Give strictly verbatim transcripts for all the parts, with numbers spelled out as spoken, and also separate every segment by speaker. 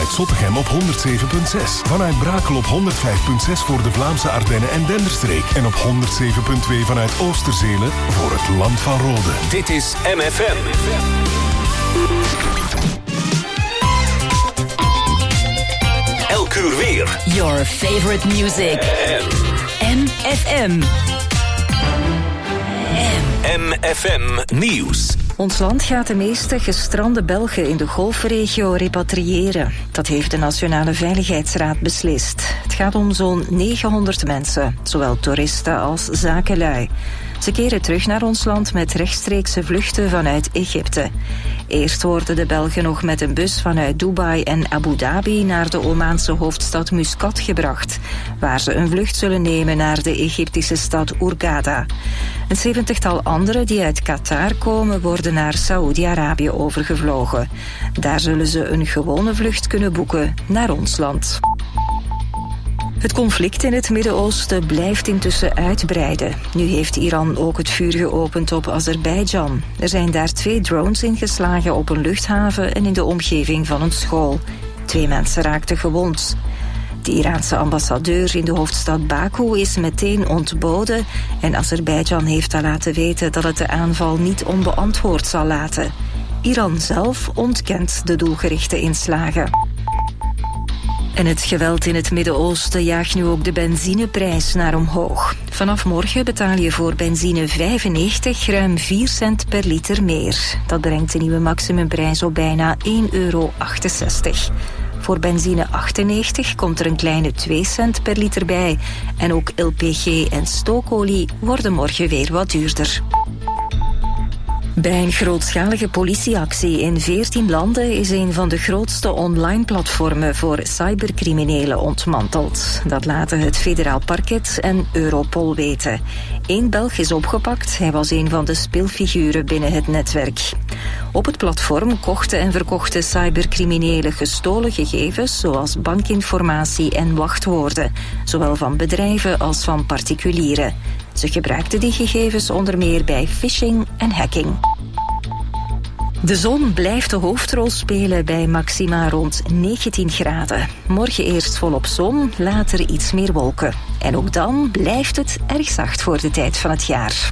Speaker 1: vanuit Zottegem op honderd zeven komma zes. Vanuit Brakel op honderd vijf komma zes voor de Vlaamse Ardennen en Denderstreek. En op honderd zeven komma twee vanuit Oosterzele voor het Land van Rode.
Speaker 2: Dit is M F M. Elk uur weer.
Speaker 3: Your favorite music. M F M.
Speaker 2: M F M Nieuws.
Speaker 4: Ons land gaat de meeste gestrande Belgen in de golfregio repatriëren. Dat heeft de Nationale Veiligheidsraad beslist. Het gaat om zo'n negenhonderd mensen, zowel toeristen als zakenlui. Ze keren terug naar ons land met rechtstreekse vluchten vanuit Egypte. Eerst worden de Belgen nog met een bus vanuit Dubai en Abu Dhabi naar de Omaanse hoofdstad Muscat gebracht, waar ze een vlucht zullen nemen naar de Egyptische stad Hurghada. Een zeventigtal anderen die uit Qatar komen worden naar Saoedi-Arabië overgevlogen. Daar zullen ze een gewone vlucht kunnen boeken naar ons land. Het conflict in het Midden-Oosten blijft intussen uitbreiden. Nu heeft Iran ook het vuur geopend op Azerbeidzjan. Er zijn daar twee drones ingeslagen op een luchthaven en in de omgeving van een school. Twee mensen raakten gewond. De Iraanse ambassadeur in de hoofdstad Baku is meteen ontboden en Azerbeidzjan heeft al laten weten dat het de aanval niet onbeantwoord zal laten. Iran zelf ontkent de doelgerichte inslagen. En het geweld in het Midden-Oosten jaagt nu ook de benzineprijs naar omhoog. Vanaf morgen betaal je voor benzine vijfennegentig ruim vier cent per liter meer. Dat brengt de nieuwe maximumprijs op bijna één euro achtenzestig. Voor benzine achtennegentig komt er een kleine twee cent per liter bij. En ook L P G en stookolie worden morgen weer wat duurder. Bij een grootschalige politieactie in veertien landen is een van de grootste online platformen voor cybercriminelen ontmanteld. Dat laten het federaal parket en Europol weten. Eén Belg is opgepakt, hij was een van de speelfiguren binnen het netwerk. Op het platform kochten en verkochten cybercriminelen gestolen gegevens zoals bankinformatie en wachtwoorden, zowel van bedrijven als van particulieren. Ze gebruikten die gegevens onder meer bij phishing en hacking. De zon blijft de hoofdrol spelen bij maxima rond negentien graden. Morgen eerst volop zon, later iets meer wolken. En ook dan blijft het erg zacht voor de tijd van het jaar.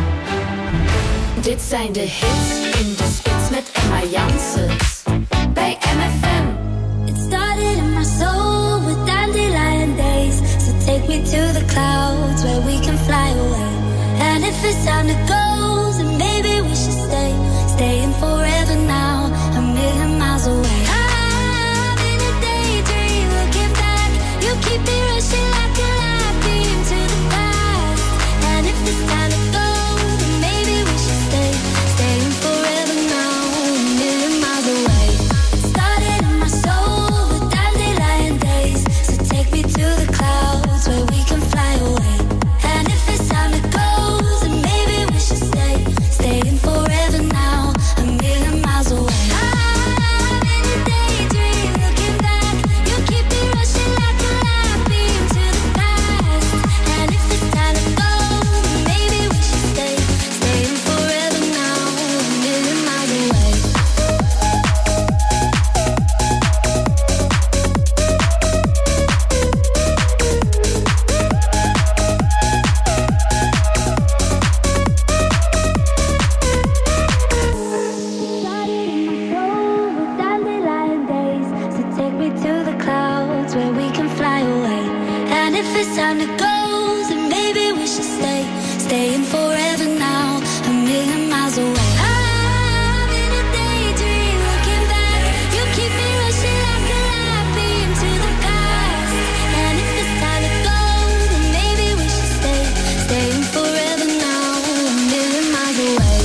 Speaker 5: Dit zijn de hits in de spits met Emma Janssens bij M F M.
Speaker 6: It started in my soul with dandelion days. So take me to the clouds where we can fly away. And if it's time to go, then maybe we should stay. Staying forever now, a million miles away. I'm in a daydream, looking back. You keep me rushing like a light beam to the past. And if it's time to go, then maybe we should stay. Staying forever now, a million miles away. It started in my soul with dandelion days. So take me to the clouds where we can fly away. And if it's time to go, then maybe we should stay. Staying forever now, a million miles away. I'm in a daydream, looking back. You keep me rushing like a light beam to the past. And if it's time to go, then maybe we should stay. Staying forever now, a million miles away. Dandelion days, so take me to the clouds where we can fly away. And if it's time to go, then maybe we should stay. Staying forever now, a million miles away. I'm in a daydream, looking back. You keep me rushing like a light beam to the past. And if it's time to go, then maybe we should stay. Staying forever now, a million miles away.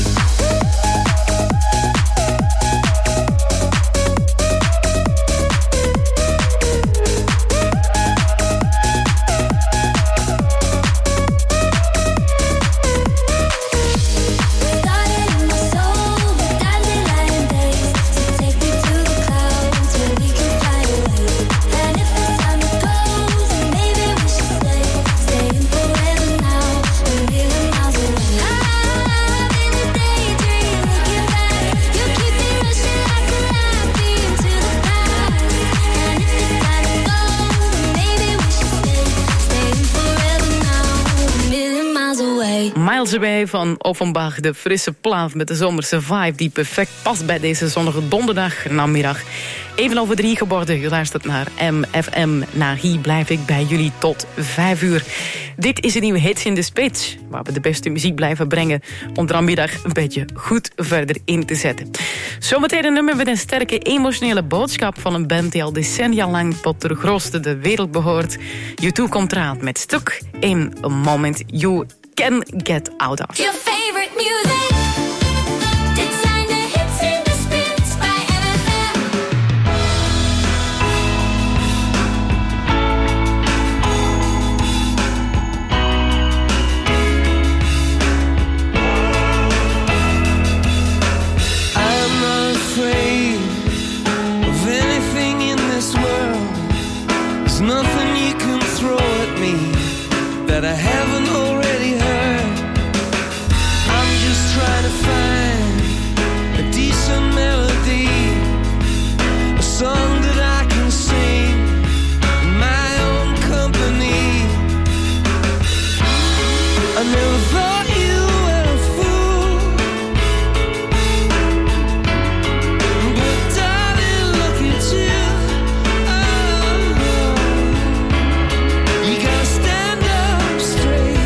Speaker 7: Miles Away van Offenbach. De frisse plaat met de zomerse vibe die perfect past bij deze zonnige donderdag namiddag. Even over drie geworden. Je luistert naar M F M. Na hier blijf ik bij jullie tot vijf uur. Dit is een nieuwe Hits in de Spits, waar we de beste muziek blijven brengen om er aanmiddag een beetje goed verder in te zetten. Zometeen een nummer met een sterke emotionele boodschap van een band die al decennia lang tot de grootste de wereld behoort. U twee komt eraan met Stuck in a Moment You Can Get Out Of.
Speaker 5: Your favorite music. Dit zijn de hits in de spits bij M F M.
Speaker 8: I'm not afraid of anything in this world. There's nothing you can throw at me that I haven't already heard. I'm just trying to find a decent melody, a song that I can sing in my own company. I never thought you were a fool, but darling, look at you. Oh, you gotta stand up straight.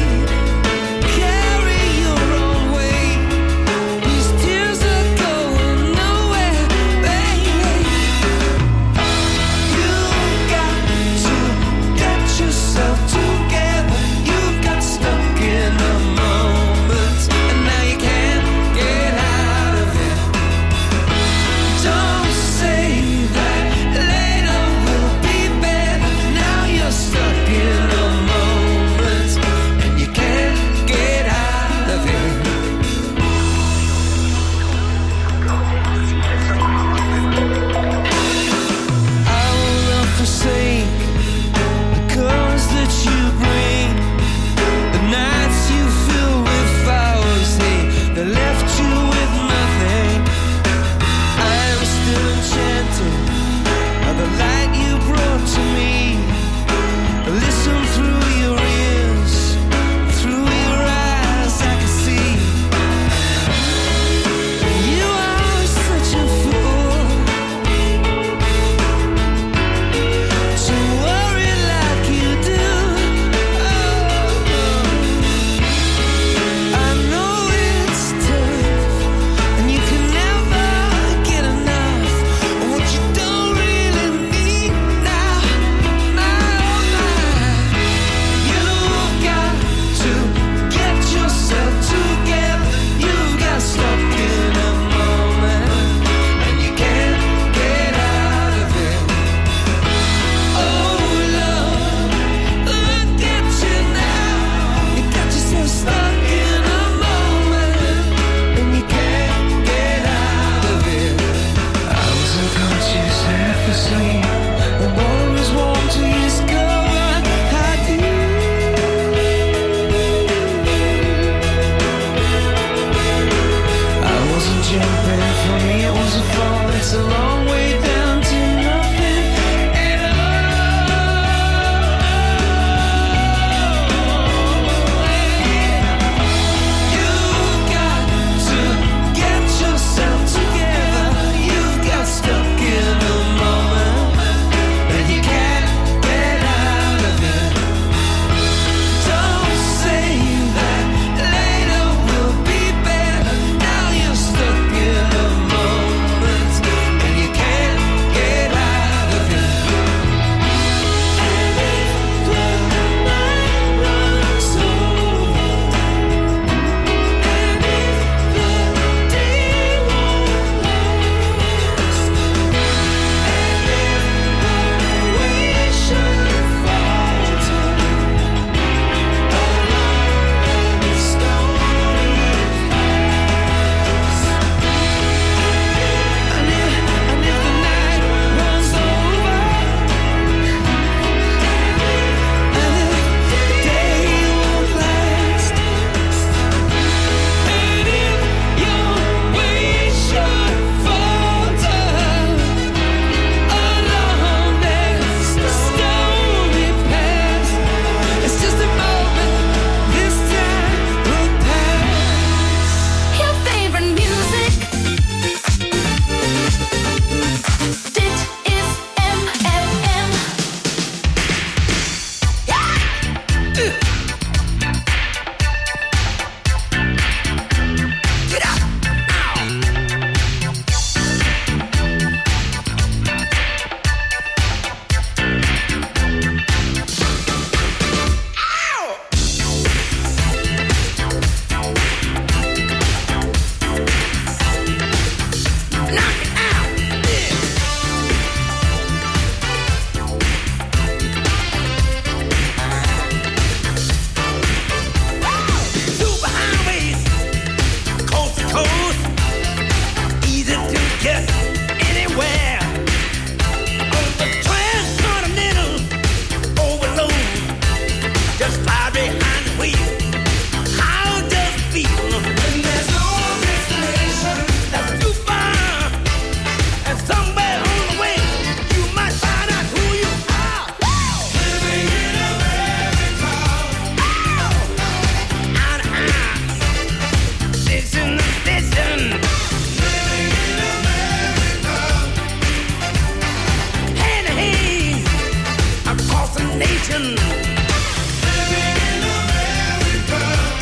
Speaker 8: nation. Living in America.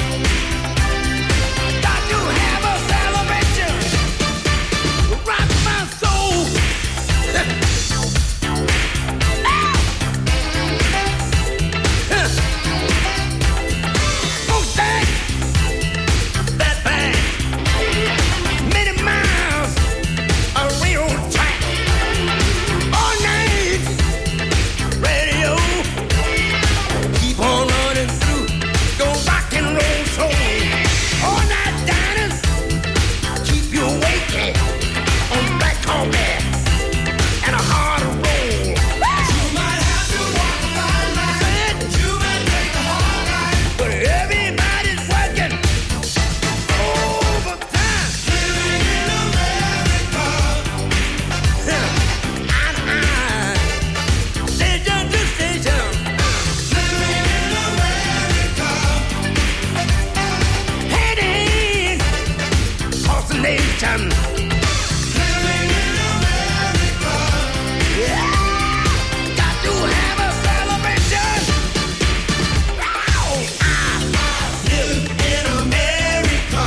Speaker 8: Got to have a celebration. Rock my soul. Mustang. That bang. Many miles. A railroad track. All night. Radio. Keep on running through. Go rock and roll soul. All night diners. Keep you awake on black coffee and a hard roll. You might have to walk a fine line. You might take a hard ride. But everybody's working overtime. Living in America. And I, station to station. Living in America. Heading across the nation. Living in America. Yeah. Got to have a celebration. Ow. I live in America.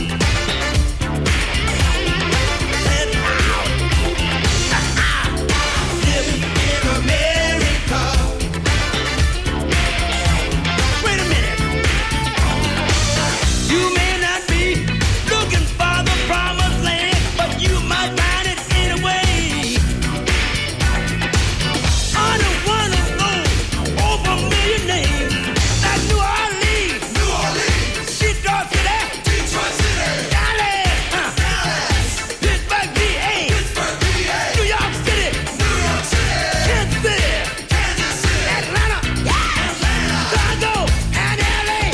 Speaker 8: And now I live in America. Wait a minute. You may not be looking for the promised land, but you might find it anyway. On a one of those over million names, like New Orleans, New Orleans, Detroit City, Detroit City, Dallas, uh, Dallas, Pittsburgh, P A, Pittsburgh, P A, New York City, New York City, Kansas City, Kansas City, Atlanta, yeah, Atlanta, Chicago, and L A.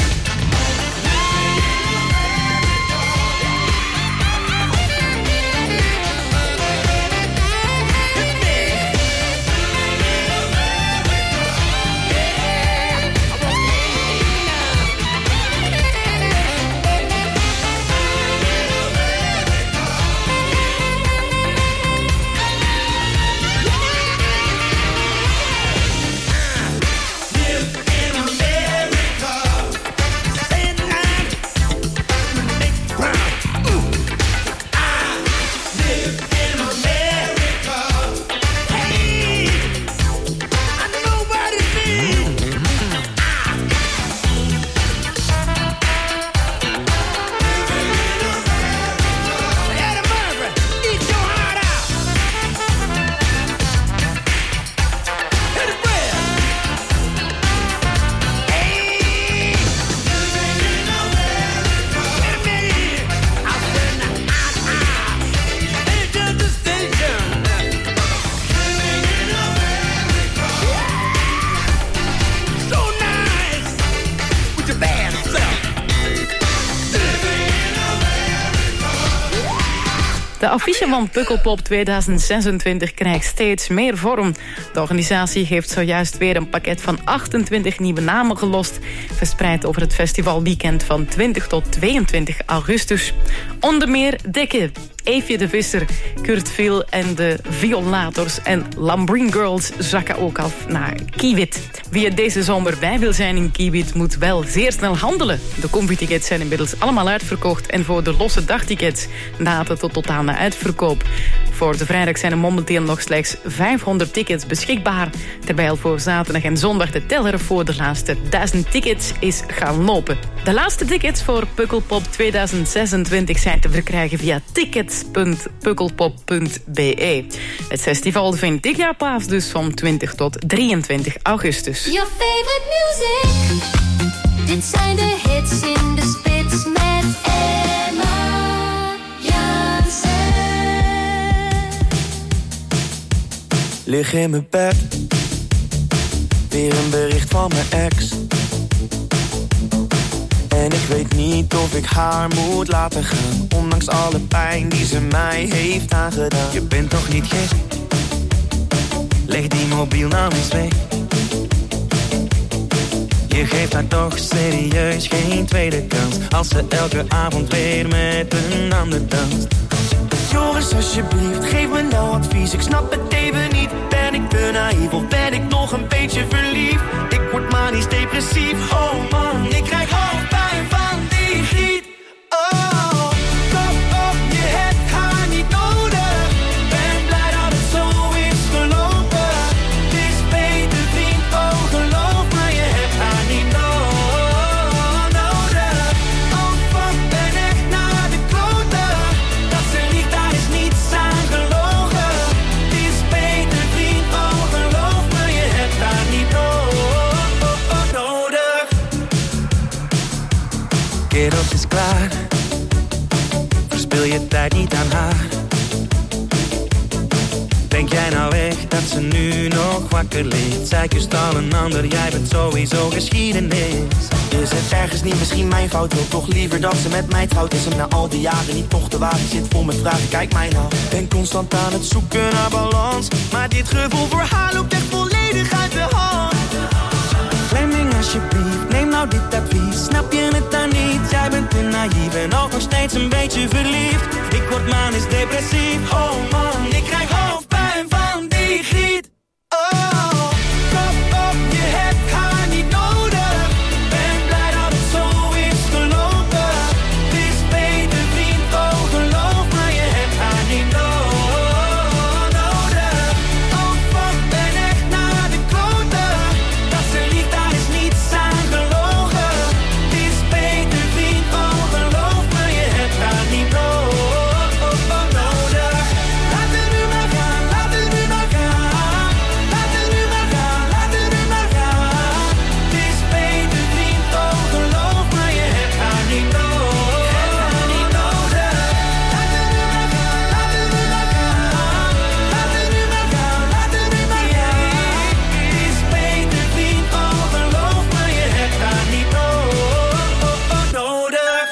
Speaker 7: De affiche van Pukkelpop tweeduizend zesentwintig krijgt steeds meer vorm. De organisatie heeft zojuist weer een pakket van achtentwintig nieuwe namen gelost, verspreid over het festivalweekend van twintig tot tweeëntwintig augustus. Onder meer Dikke, Eefje de Visser, Kurt Veel en de Violators en Lambrine Girls zakken ook af naar Kiewit. Wie er deze zomer bij wil zijn in Kiewit moet wel zeer snel handelen. De combi-tickets zijn inmiddels allemaal uitverkocht en voor de losse dagtickets na het tot totale uitverkoop. Voor de vrijdag zijn er momenteel nog slechts vijfhonderd tickets beschikbaar, terwijl voor zaterdag en zondag de teller voor de laatste duizend tickets is gaan lopen. De laatste tickets voor Pukkelpop tweeduizend zesentwintig zijn te verkrijgen via tickets punt pukkelpop punt be. Het festival vindt dit jaar plaats dus van twintig tot drieëntwintig augustus.
Speaker 6: Your favorite music. Dit zijn de hits in de spits met Emma Jansen.
Speaker 9: Lig in mijn bed, weer een bericht van mijn ex. En ik weet niet of ik haar moet laten gaan, ondanks alle pijn die ze mij heeft aangedaan. Je bent toch niet gek? Leg die mobiel nou eens weg. Je geeft haar toch serieus geen tweede kans, als ze elke avond weer met een ander danst. Joris, alsjeblieft, geef me nou advies. Ik snap het even niet. Ben ik te naïef of ben ik nog een beetje verliefd? klaar. Verspil je tijd niet aan haar. Denk jij nou echt dat ze nu nog wakker ligt? Zij kust al een ander, jij bent sowieso geschiedenis. Is het ergens niet misschien mijn fout? Wil toch liever dat ze met mij trouwt? Is hem na al die jaren niet toch te waar? Ik zit vol met vragen, kijk mij nou. Ben constant aan het zoeken naar balans, maar dit gevoel voor haar loopt echt volledig uit de hand. Fleming alsjeblieft, neem nou dit advies. Snap je het dan niet? Jij bent te naïef en ook nog steeds een beetje verliefd. Ik word manisch depressief, oh man, ik krijg hoofdpijn van die griet. Oh, kop op, je hebt haar niet nodig. Ben blij dat het zo is gelopen. Het is beter vriend, oh geloof me, je hebt haar niet no- nodig. Oh fuck, ben echt naar de kloten. Dat ze liegt, daar is niets aan gelogen. Het is beter vriend, oh geloof me, je hebt haar niet no- nodig. Laat het nu maar gaan, laat het nu maar gaan. Laat het nu maar gaan, laat het nu maar gaan. Het is beter vriend, oh geloof me, je hebt haar niet no- niet nodig. Laat het nu maar gaan, laat het nu maar gaan. Laat het nu maar gaan, laat het nu maar gaan. Het is beter vriend, oh geloof me, je hebt haar niet no- nodig.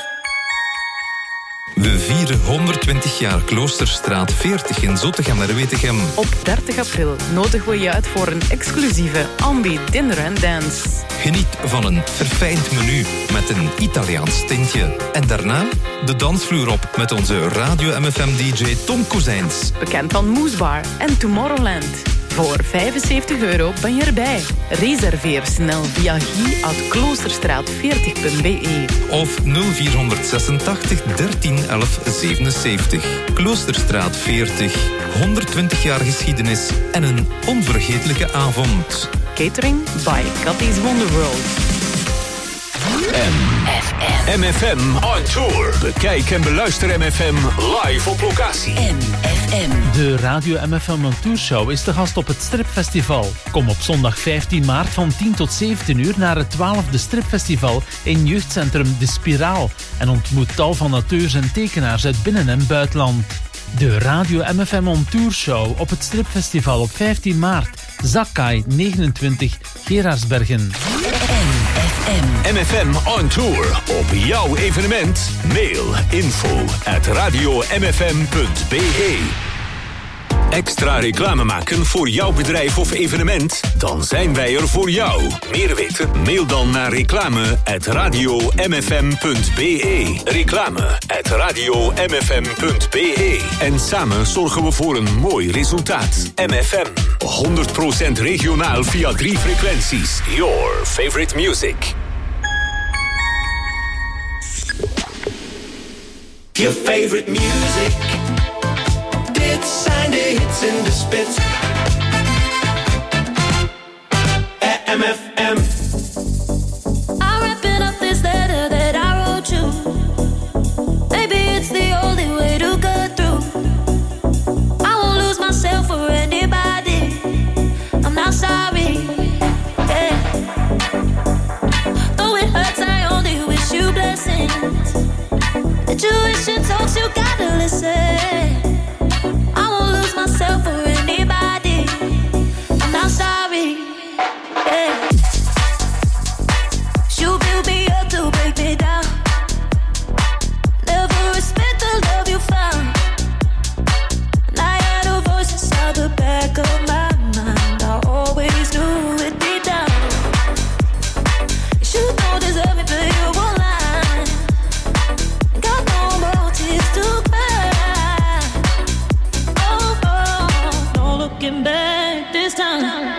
Speaker 10: We vieren honderdtwintig jaar Kloosterstraat veertig in Zottegem-Merwetegem.
Speaker 7: Op dertig april nodigen we je uit voor een exclusieve Ambi Dinner and Dance.
Speaker 10: Geniet van een verfijnd menu met een Italiaans tintje. En daarna de dansvloer op met onze Radio M F M-D J Tom Kozijns.
Speaker 7: Bekend van Moesbar en Tomorrowland. Voor vijfenzeventig euro ben je erbij. Reserveer snel via guy at kloosterstraat veertig punt b e.
Speaker 10: Of nul vier zesentachtig dertien elf zevenenzeventig. Kloosterstraat veertig. honderdtwintig jaar geschiedenis en een onvergetelijke avond.
Speaker 7: Catering by Cathy's Wonderworld.
Speaker 2: M F M on tour. Bekijk en beluister M F M live op locatie.
Speaker 3: M F M.
Speaker 11: De Radio M F M on Tour Show is te gast op het Stripfestival. Kom op zondag vijftien maart van tien tot zeventien uur naar het twaalfde Stripfestival in jeugdcentrum De Spiraal en ontmoet tal van auteurs en tekenaars uit binnen- en buitenland. De Radio M F M on Tour Show op het Stripfestival op vijftien maart. Zakai negenentwintig, Gerardsbergen.
Speaker 2: M F M on tour. Op jouw evenement. Mail info at radio m f m punt b e. Extra reclame maken voor jouw bedrijf of evenement? Dan zijn wij er voor jou. Meer weten? Mail dan naar reclame at radio m f m punt b e. Reclame at radio m f m punt b e. En samen zorgen we voor een mooi resultaat. M F M. honderd procent regionaal via drie frequenties. Your favorite music.
Speaker 8: Your favorite music. Dit zijn de hits in de spits. M F M.
Speaker 6: I'm wrapping up this letter that I wrote you. Maybe it's the only way to get through. I won't lose myself for anybody. I'm not sorry. Yeah. Though it hurts, I only wish you blessings. The tuition talks, you gotta listen. I won't lose myself for anybody. I'm not sorry. Yeah. You build me up to break me down. Never respect the love you found. And I had a voice inside the back of my mind. I always knew it deep down. You don't deserve me, but you won't lie. Got no more tears to cry. Oh, oh, no looking back this time.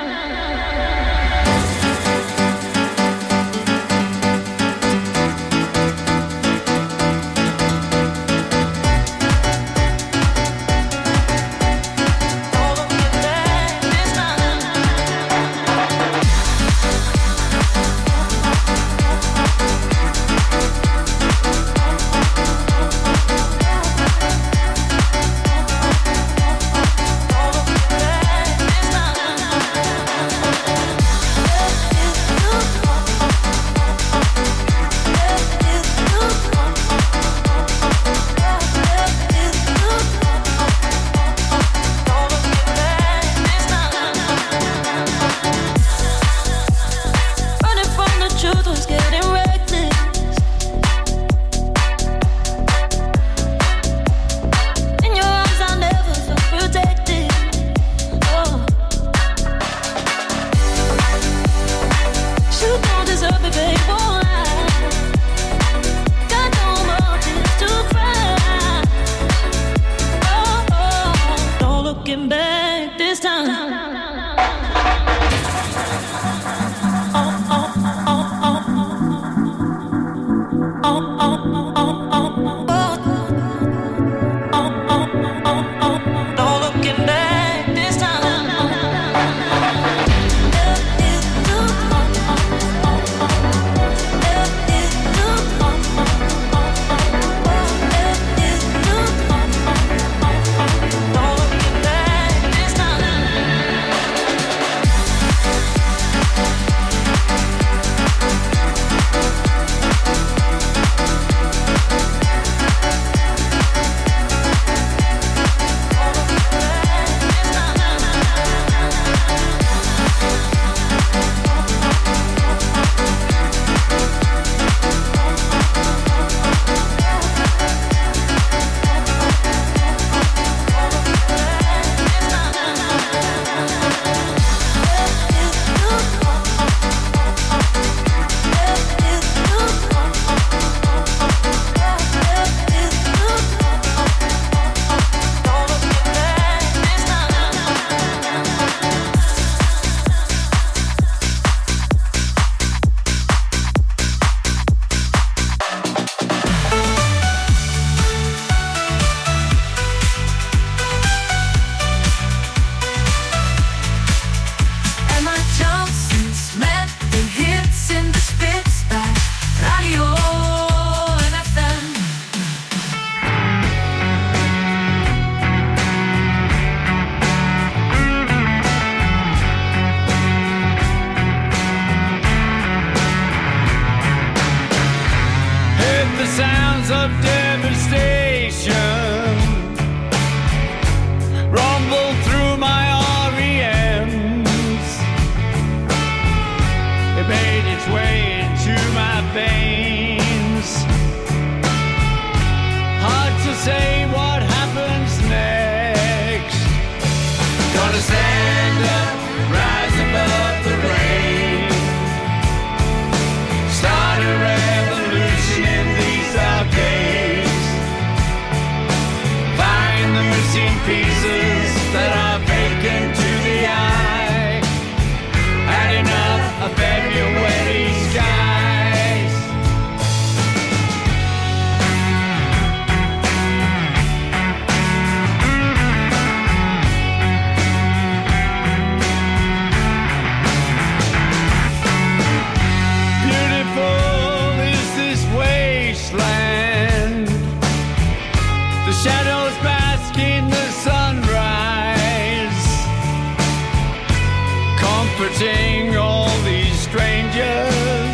Speaker 12: comforting all these strangers.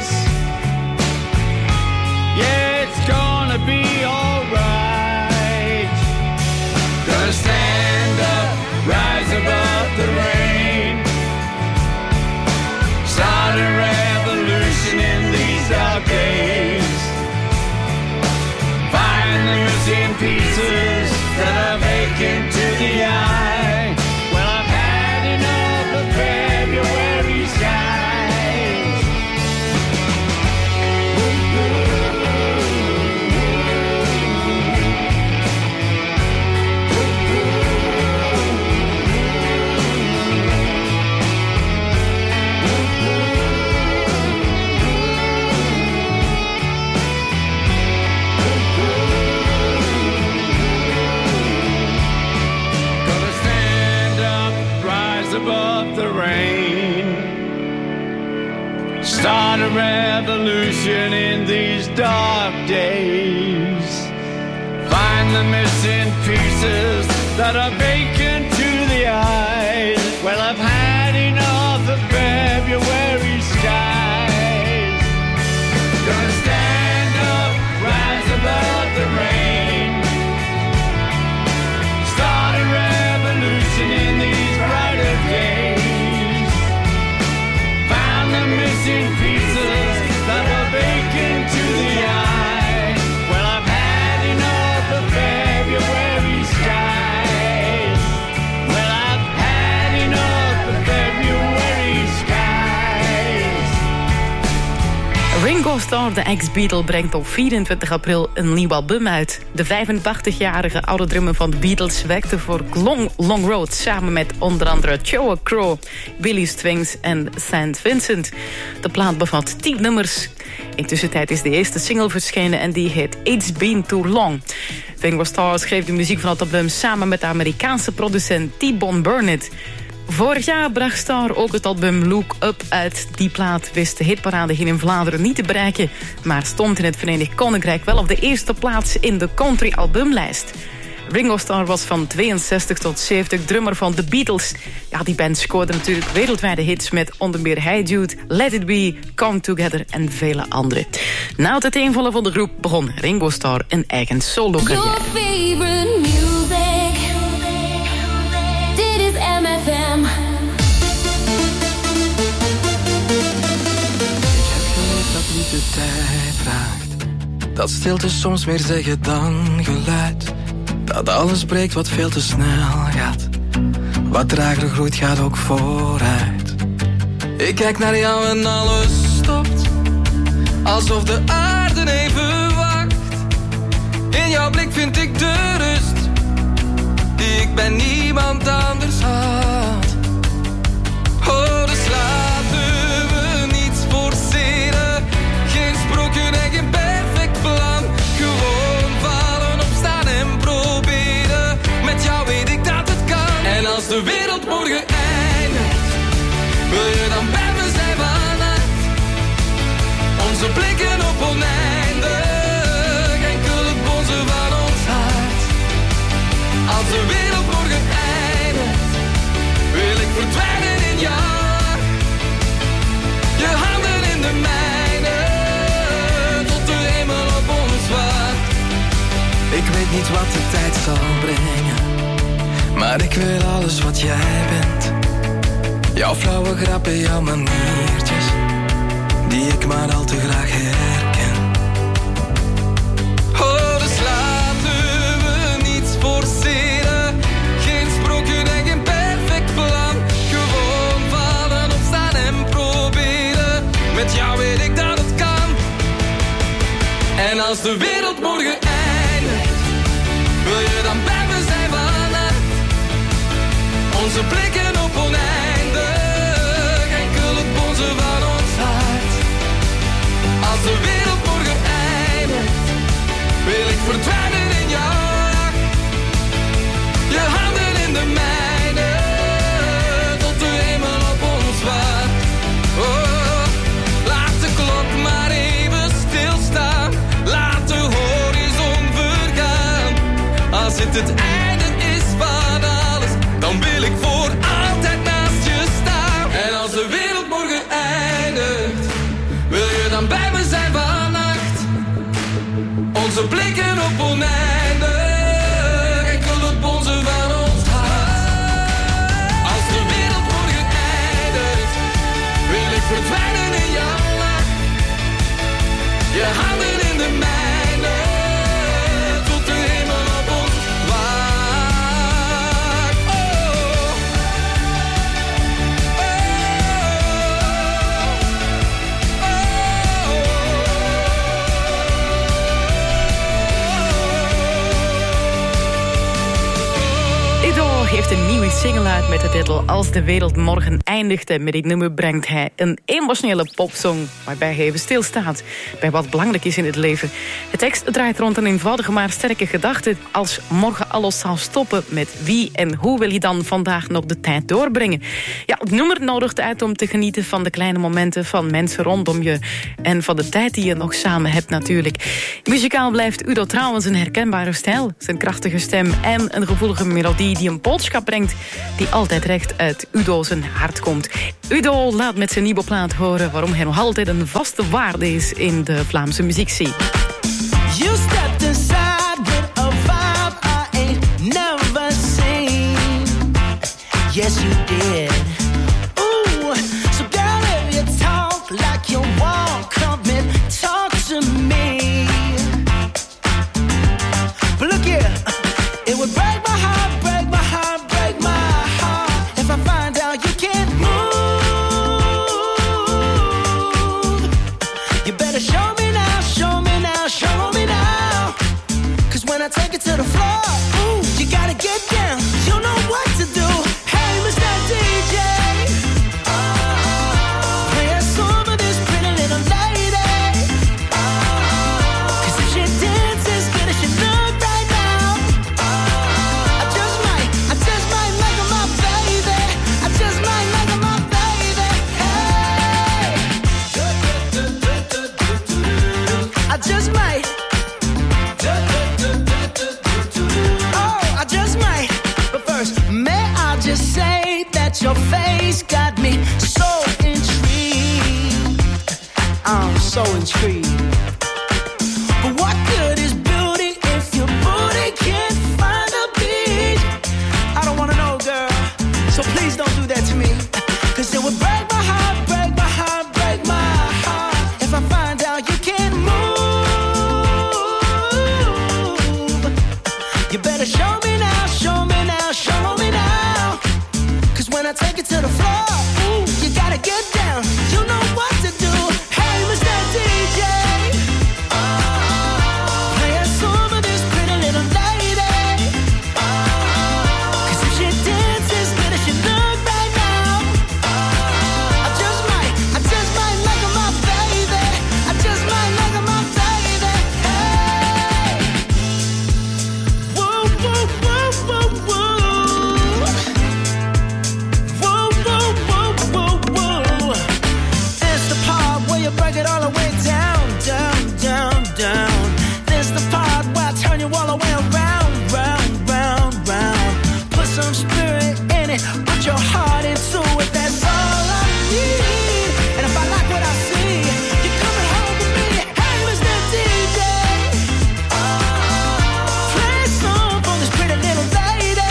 Speaker 12: Yeah, it's gonna be alright. Gonna stand up, rise above the rain, start a revolution in these dark days. Find the missing pieces that are vacant to the eye. Well, I've had enough of February skies. Above the rain, start a revolution in these dark days. Find the missing pieces that are vacant to the eyes. Well, I've had enough of February skies. Gonna stand up, rise above the rain, start a revolution in these brighter days. Found the missing pieces that were vacant to the eye. Well, I've had enough of February skies. Well, I've had enough of February skies.
Speaker 7: Ringo Starr, de ex-Beatle, brengt op vierentwintig april een nieuw album uit. De vijfentachtigjarige oude drummer van de Beatles werkte voor Long Long Road samen met onder andere Joe Crow, Billy Strings en Saint Vincent. De plaat bevat tien nummers. Intussen tijd is de eerste single verschenen en die heet It's Been Too Long. Ringo Starr schreef de muziek van het album samen met de Amerikaanse producent T-Bone Burnett. Vorig jaar bracht Starr ook het album Look Up uit. Die plaat wist de hitparade hier in Vlaanderen niet te bereiken, maar stond in het Verenigd Koninkrijk wel op de eerste plaats in de country albumlijst. Ringo Starr was van tweeënzestig tot zeventig drummer van The Beatles. Ja, die band scoorde natuurlijk wereldwijde hits met onder meer Hey Jude, Let It Be, Come Together en vele andere. Na het uiteenvallen van de groep begon Ringo Starr een eigen solo-carrière.
Speaker 5: M F M.
Speaker 8: Ik heb geleerd dat liefde tijd vraagt, dat stilte soms meer zeggen dan geluid, dat alles breekt wat veel te snel gaat, wat trager groeit gaat ook vooruit. Ik kijk naar jou en alles stopt, alsof de aarde even wacht. In jouw blik vind ik de rust die ik bij niemand anders had. Oh, dus laten we niets forceren, geen sprookje en geen perfect plan. Gewoon vallen, opstaan en proberen. Met jou weet ik dat het kan. En als de wereld morgen eindigt, wil je dan bij me zijn vannacht? Onze blikken op oneindig, enkel het bonzen van ons hart. Als de wereld morgen eindigt, wil ik verdwijnen in jou. Je handen in de mijne, tot de hemel op ons wacht. Ik weet niet wat de tijd zal brengen, maar ik wil alles wat jij bent. Jouw flauwe grappen, jouw maniertjes, die ik maar al te graag herken. Oh, dus laten we niets forceren, geen sprookje en geen perfect plan. Gewoon vallen, opstaan en proberen. Met jou weet ik dat het kan. En als de wereld morgen eindigt, wil je dan bij me zijn vannacht? Onze blikken op oneindig, enkel het bonzen van ons hart. Als de wereld morgen eindigt, wil ik verdwijnen in jou. Je handen in de mijne, tot de hemel op ons wacht. Oh, laat de klok maar even stilstaan, laat de horizon vergaan. Als het het einde is van alles, dan wil ik voor altijd naast
Speaker 7: single uit met de titel Als de wereld morgen eindigt. En met dit nummer brengt hij een emotionele popsong waarbij hij even stilstaat bij wat belangrijk is in het leven. De tekst draait rond een eenvoudige maar sterke gedachte. Als morgen alles zou stoppen, met wie en hoe wil je dan vandaag nog de tijd doorbrengen? Ja, het nummer nodigt uit om te genieten van de kleine momenten van mensen rondom je en van de tijd die je nog samen hebt natuurlijk. Muzikaal blijft Udo trouwens een herkenbare stijl, zijn krachtige stem en een gevoelige melodie die een boodschap brengt die altijd recht uit Udo zijn hart komt. Udo laat met zijn nieuwe plaat horen waarom hij nog altijd een vaste waarde is in de Vlaamse muziekscene.
Speaker 8: You stepped inside with a vibe I ain't never seen. Yes, you did. Ooh, so girl, if you talk like you walk, come and talk to me. But look here, it would break my heart, break my heart, break my heart if I find out you can't move. You better show me now, show me now, show me now. Cause when I take it to the floor, ooh, you gotta get down. You know what to do. Hey, Mister D J, play a song of this pretty little lady. Cause if she dances good as she look right now, I just might, I just might make her my baby. I just might make her my baby. Hey, I just might. Oh, I just might. But first, may I just say that your face got me so intrigued. I'm so intrigued. But what good is beauty if your booty can't find a beat? I don't wanna know, girl. So please don't do that to me. Cause it would break my heart, break my heart, break my heart if I find out you can't move. You better show me now, show me now, show me now. Cause when I take it to the floor, ooh, you gotta get down. You know what to do. Hey, Mister D J, play a song of this pretty little lady. Cause if she dances good as she look right now, I just might, I just might make her my baby. I just might make her my baby. Hey, whoa, whoa, whoa, whoa, whoa. Whoa, whoa, whoa, whoa, whoa. This the part where you break it all the way down, down, down, down. This the part where I turn you all the way around, round, round, round. Put some spirit in it, put your heart into it. That's all I need. And if I like what I see, you're coming home with me. Hey, Mister D J, play a song for this pretty little lady.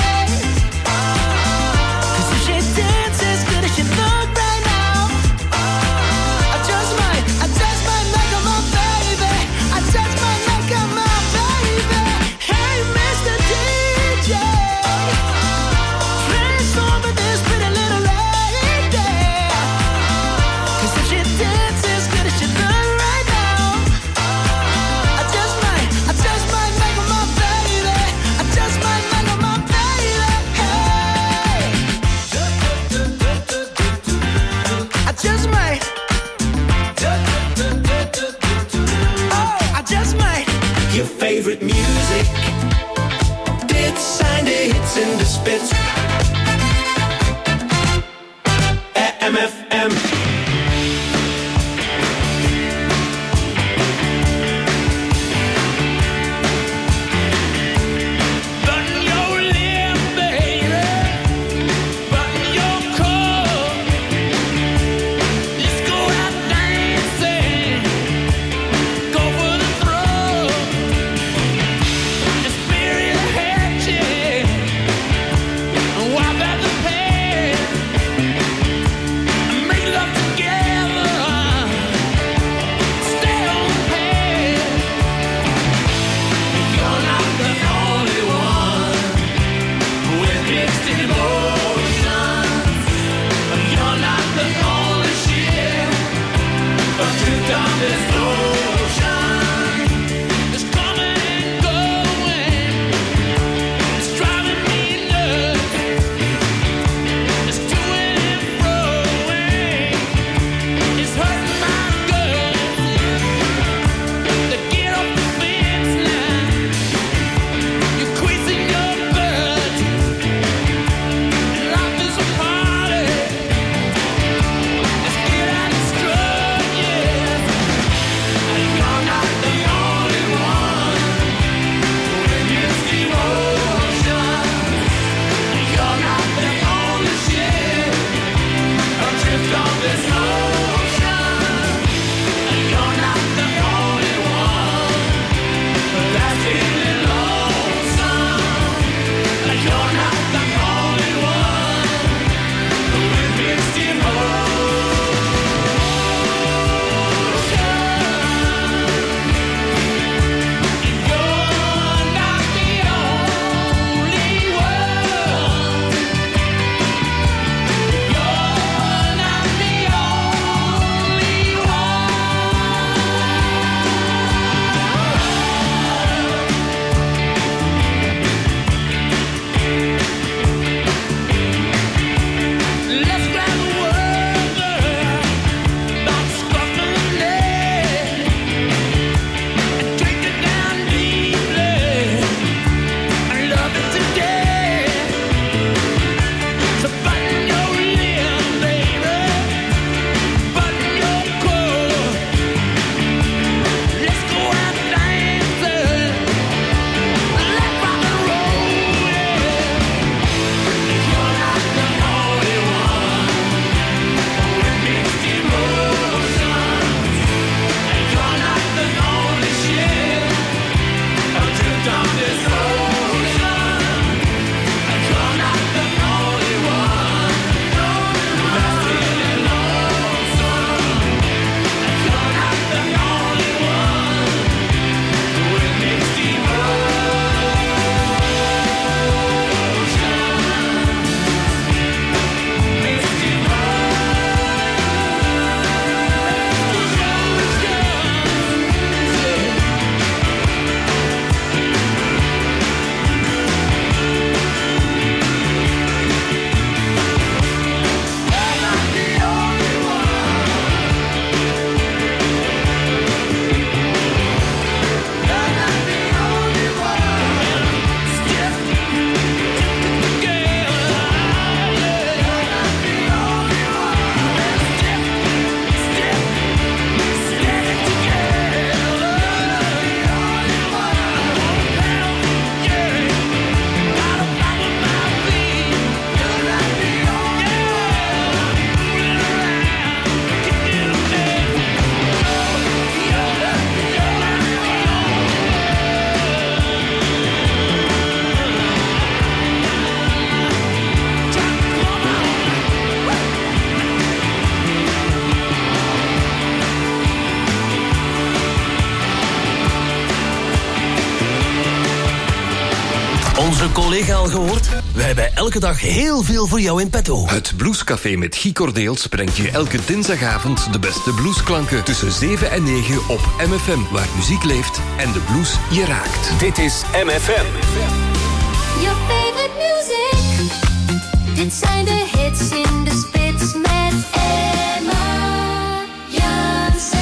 Speaker 8: Cause if she dances good as she look right now, I just might, I just might make her my baby. I just might make her my baby. Hey, Mister D J, play a song for this pretty little lady. Cause if she dances good as she look right now, I just might, I just might make her my baby. I just might make her my baby. Hey, I just might. Oh, I just might.
Speaker 9: Je favorite music. Dit zijn de hits in de spits. M F M.
Speaker 12: Button your lip, baby. Button your coat. Let's go out dancing. Go for the throat. Just bury the hatchet. Wipe out the past. Make love to
Speaker 13: collega al gehoord? Wij hebben elke dag heel veel voor jou in petto.
Speaker 14: Het Bluescafé met Guy Cordeels brengt je elke dinsdagavond de beste bluesklanken tussen zeven en negen op M F M, waar muziek leeft en de blues je raakt.
Speaker 2: Dit is M F M.
Speaker 6: Your favorite music. Dit zijn de hits in de spits met Emma Janssens.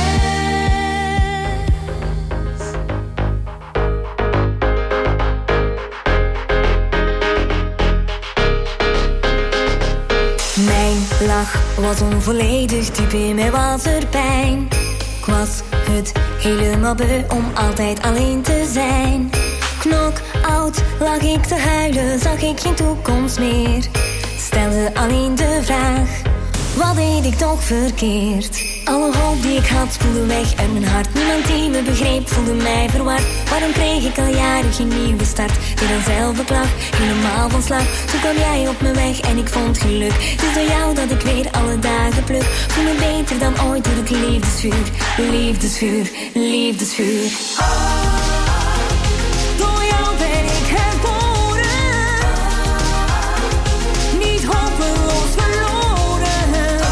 Speaker 6: Mijn lach was onvolledig, diep in mij was er pijn. Ik was het helemaal beu om altijd alleen te zijn. Knock-out lag ik te huilen, zag ik geen toekomst meer. Stelde alleen de vraag, wat deed ik toch verkeerd? Alle hoop die ik had spoelde weg uit mijn hart. Niemand die me begreep voelde mij verward. Waarom kreeg ik al jaren geen nieuwe start? Deed dan zelf beklag, helemaal van slag. Toen kwam jij op mijn weg en ik vond geluk. Het is door jou dat ik weer alle dagen pluk. Voel me beter dan ooit door het liefdesvuur. Liefdesvuur, liefdesvuur. Door jou ben ik herboren. Niet hopeloos verloren.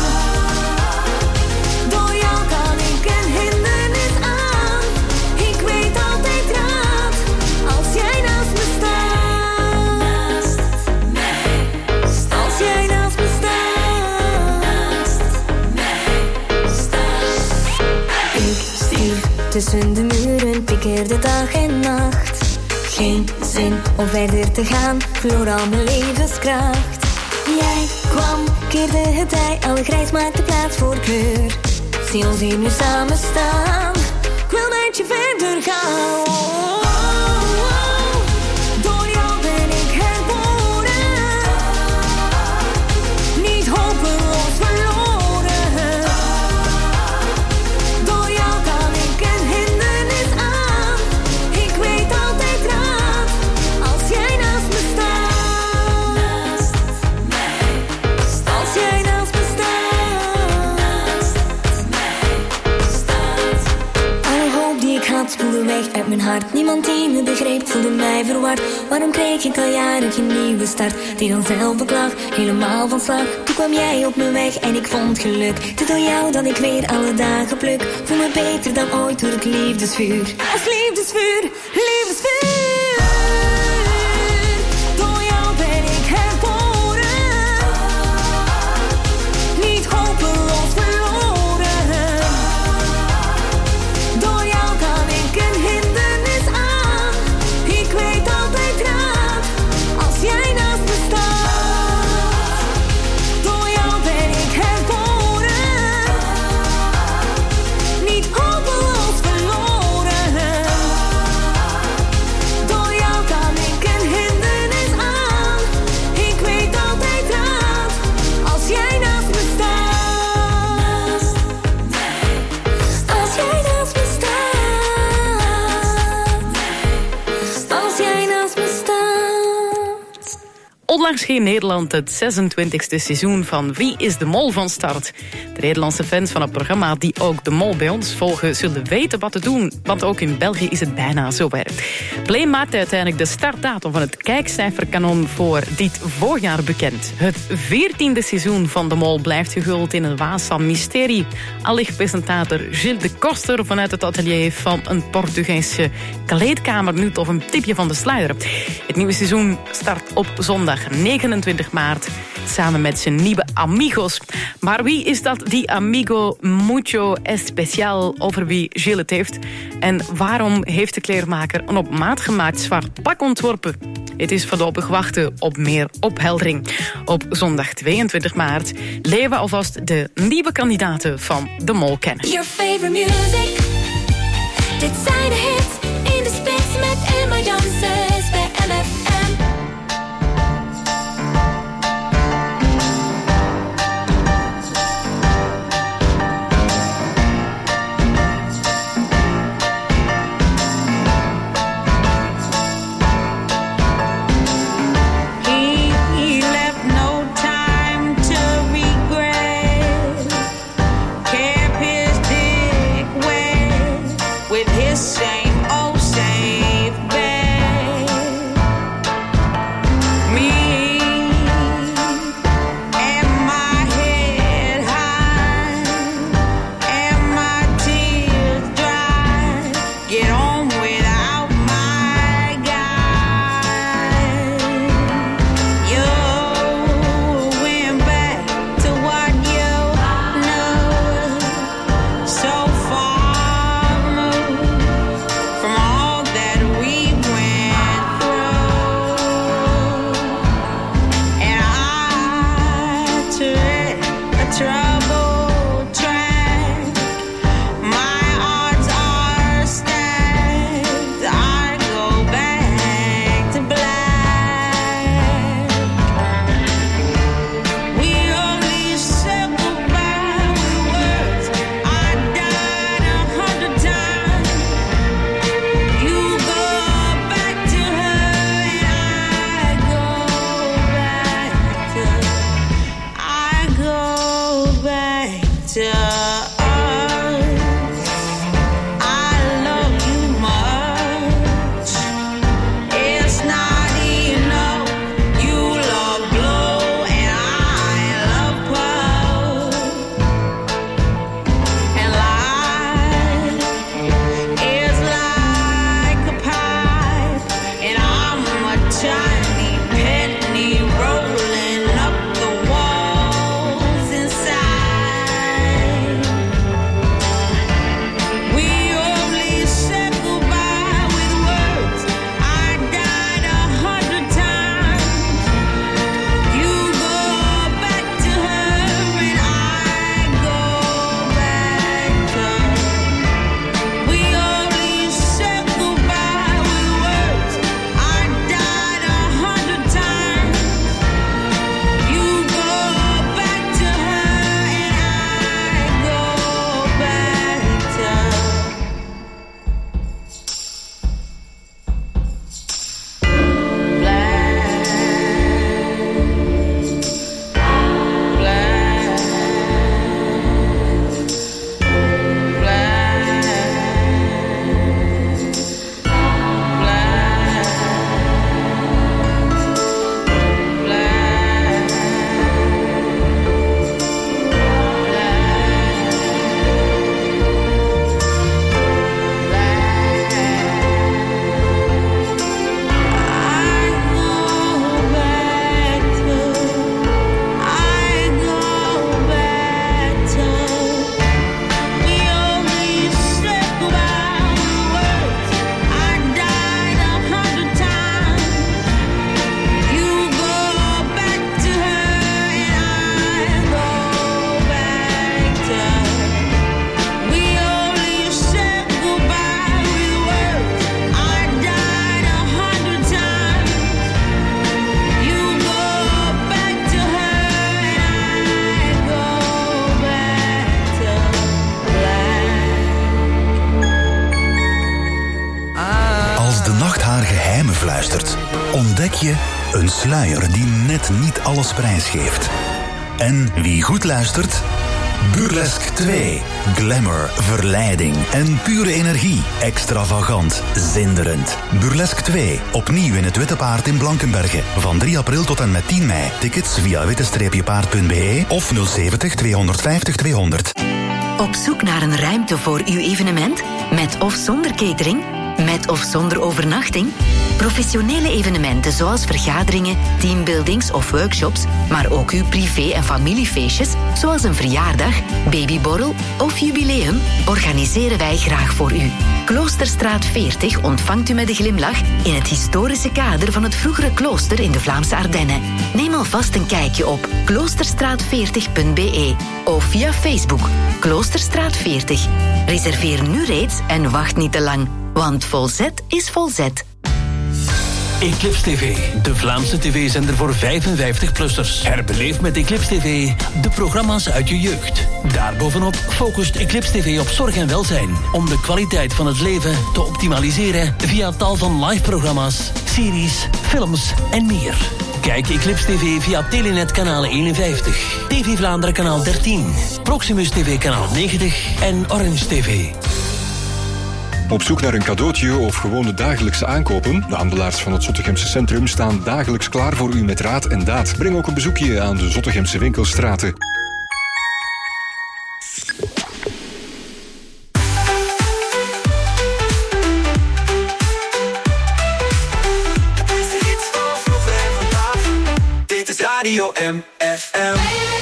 Speaker 6: Door jou kan ik een hindernis aan. Ik weet altijd raad. Als jij naast me staat. Naast mij staat. Als jij naast me staat. Naast mij staat. Ik stierf tussen de muren, pikkerde dag en nacht. Geen zin om verder te gaan, verloor al mijn levenskracht. Jij kwam, keerde het tij, alle grijs maakte plaats voor kleur. Zie ons hier nu samen staan, ik wil met je verder gaan. Oh, oh, oh. Door jou ben ik herboren. Niet hopeloos verloren. Door jou kan ik een hindernis aan. Ik weet altijd raad, als jij naast me staat. Naast mij staat. Als jij naast me staat. Naast mij staat. Alle hoop die ik had spoelde weg uit mijn hart. Niemand die me begreep voelde mij verward. Waarom kreeg ik al jaren geen nieuwe start? Die dan zelf beklag, helemaal van slag. Toen kwam jij op mijn weg en ik vond geluk. Het is door jou dat ik weer alle dagen pluk. Voel me beter dan ooit door het liefdesvuur. Als liefdesvuur, liefdesvuur. Door jou ben ik herboren. Niet hopeloos verloren. Door jou kan ik een hindernis aan. Ik weet altijd raad, als jij naast me staat. Door jou ben ik herboren. Niet hopeloos verloren. Door jou kan ik een hindernis aan. Ik weet altijd raad, als jij naast me staat. Als jij naast me staat. Als jij naast me staat.
Speaker 7: Onlangs ging Nederland het zesentwintigste seizoen van Wie is de Mol van start. De Nederlandse fans van het programma die ook de Mol bij ons volgen zullen weten wat te doen, want ook in België is het bijna zover. Play maakte uiteindelijk de startdatum van het kijkcijferkanon voor dit voorjaar bekend. Het veertiende seizoen van de Mol blijft gehuld in een waas van mysterie. Allicht presentator Gilles de Koster vanuit het atelier van een Portugese kleedkamer nu toch een tipje van de sluier. Het nieuwe seizoen start op zondag negenentwintig maart samen met zijn nieuwe amigos. Maar wie is dat, die amigo mucho especial over wie Gilles het heeft? En waarom heeft de kleermaker een op maat gemaakt zwart pak ontworpen? Het is voorlopig wachten op meer opheldering. Op zondag tweeëntwintig maart leren we alvast de nieuwe kandidaten van de Mol kennen.
Speaker 6: Your favorite music. Dit zijn de hits in de spits met Emma Janssens bij M F M.
Speaker 15: Same old Ontdek je een sluier die net niet alles prijsgeeft. En wie goed luistert? Burlesque twee. Glamour, verleiding en pure energie. Extravagant, zinderend. Burlesque twee. Opnieuw in het Witte Paard in Blankenberge. Van drie april tot en met tien mei. Tickets via witte paard punt b e of nul zeventig tweehonderdvijftig tweehonderd.
Speaker 3: Op zoek naar een ruimte voor uw evenement? Met of zonder catering? Met of zonder overnachting? Professionele evenementen zoals vergaderingen, teambuildings of workshops, maar ook uw privé- en familiefeestjes, zoals een verjaardag, babyborrel of jubileum, organiseren wij graag voor u. Kloosterstraat veertig ontvangt u met een glimlach in het historische kader van het vroegere klooster in de Vlaamse Ardennen. Neem alvast een kijkje op kloosterstraat veertig punt b e of via Facebook Kloosterstraat veertig. Reserveer nu reeds en wacht niet te lang, want volzet is volzet.
Speaker 13: Eclipse T V, de Vlaamse tv-zender voor vijfenvijftig-plussers. Herbeleef met Eclipse T V de programma's uit je jeugd. Daarbovenop focust Eclipse T V op zorg en welzijn, om de kwaliteit van het leven te optimaliseren via tal van live-programma's, series, films en meer. Kijk Eclipse T V via Telenet kanaal eenenvijftig, T V Vlaanderen kanaal dertien, Proximus T V kanaal negentig en Orange T V.
Speaker 16: Op zoek naar een cadeautje of gewoon de dagelijkse aankopen? De handelaars van het Zottegemse Centrum staan dagelijks klaar voor u met raad en daad. Breng ook een bezoekje aan de Zottegemse winkelstraten.
Speaker 8: Dit is Radio M F M.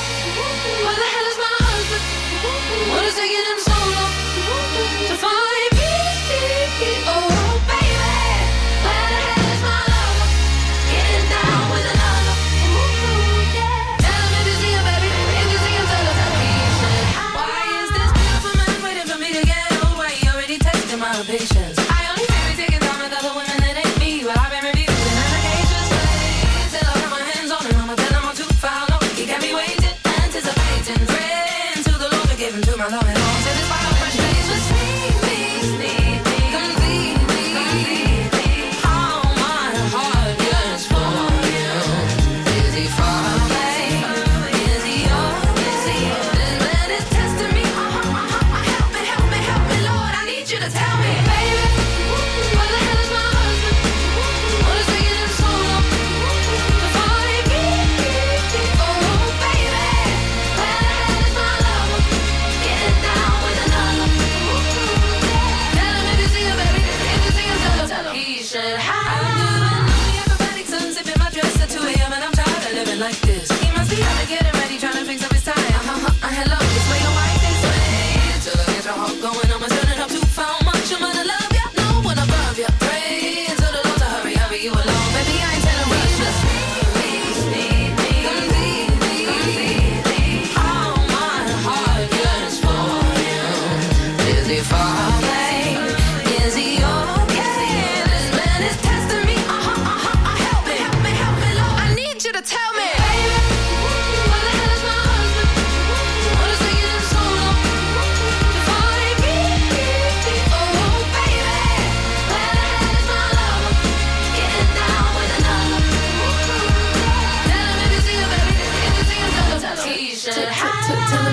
Speaker 17: Patience. I only feel me taking time with other women that ain't me, but I've been reviewing allegations. Till I got my hands on him, I'ma tell him I'm too for how long he got me waiting, anticipating. Praying to the Lord to give him to my love and all. So despite all frustrations, need me, need me, complete me, complete me. All my heart yearns for you. Is he far away? Is he yours? Is he yours? Let it test him.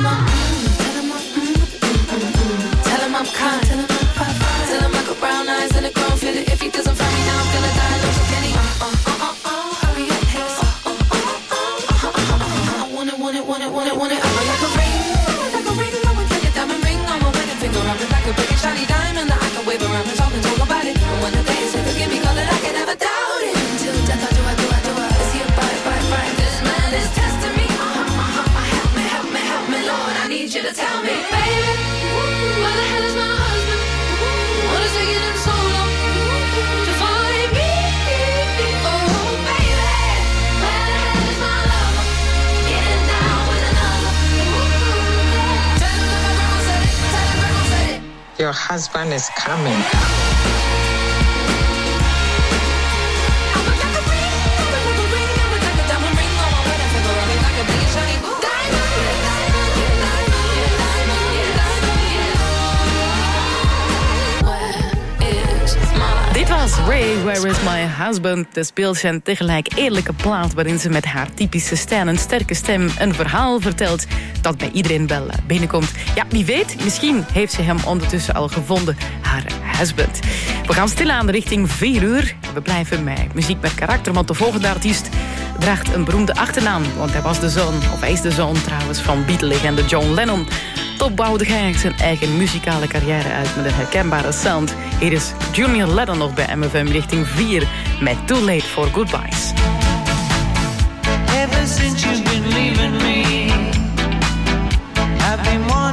Speaker 17: I'm, mm, tell him I'm, mm, mm, mm, mm. Tell him I'm kind, tell him I'm fine, fine. Tell him I got brown eyes and a grown feel it. If he doesn't find me now, I'm gonna die. Don't you get it? Uh, uh, uh, uh, uh, hurry up, hey. Uh, uh, uh, uh, uh, uh, uh, uh, I want it, want it, want it, want it, want it. I'm like a ring, like a ring, I would like a diamond ring on my wedding finger. I'm like a big and shiny diamond that I can wave around and talk and talk about it. And when the day is here, forgive me, call it, I can never doubt it. Until death, I do, I do, I do, I see it, bye, bye, bye. This man is testing me. Uh-huh, uh-huh, help me, help me, help me, Lord. I need you to tell me, baby, where the hell is my husband? What is taking him so long to find me? Oh, baby, where the hell is my lover? Getting down with another. Tell him that my grandma said it. Tell him grandma said it.
Speaker 18: Your husband is coming.
Speaker 7: Dit was Ray, Where is my husband? De speelse en tegelijk eerlijke plaat waarin ze met haar typische stem en sterke stem een verhaal vertelt dat bij iedereen wel binnenkomt. Ja, wie weet, misschien heeft ze hem ondertussen al gevonden, haar husband. We gaan stilaan richting vier uur. We blijven met muziek met karakter, want de volgende artiest draagt een beroemde achternaam, want hij was de zoon, of hij is de zoon trouwens, van Beatle-legende John Lennon. Toch bouwde hij zijn eigen muzikale carrière uit met een herkenbare sound. Hier is Junior Lennon nog bij M F M richting vier met Too Late for Goodbyes.
Speaker 8: Ever since you've been leaving me, I've been wanting